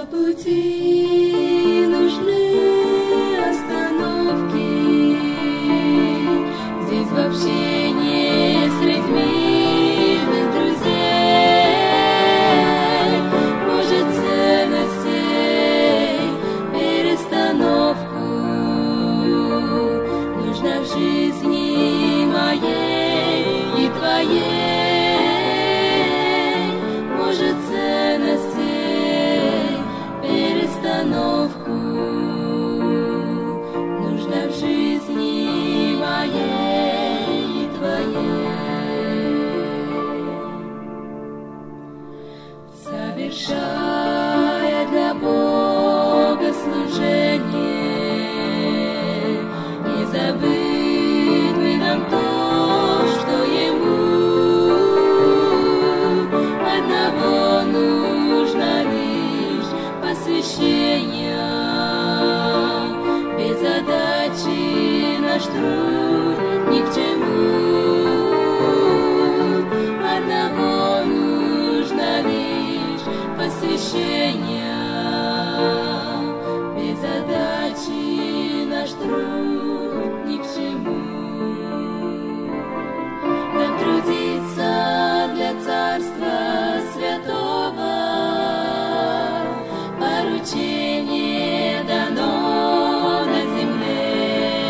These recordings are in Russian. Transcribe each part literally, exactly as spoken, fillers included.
пути нужны остановки. Здесь в общении с людьми друзей может ценностей перестановку. Нужно в жизни моей и твоей может ценностей перестановку. Нужно в жизни моей и твоей. Совершая для Бога служение, не забыть бы нам то, что Ему одного нужно лишь посвящение. Без задачи наш труд ни к чему. Одного нужно лишь посвящение. Без задачи наш труд ни к чему. Нам трудиться для Царства Святого, поручение дано на земле.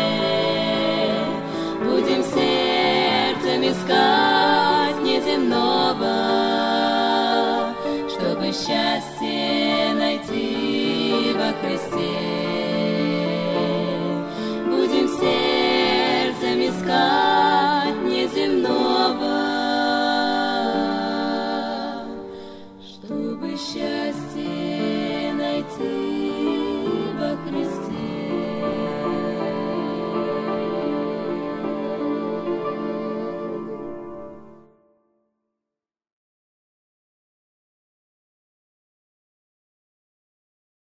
Будем сердцем искать неземного, чтобы счастье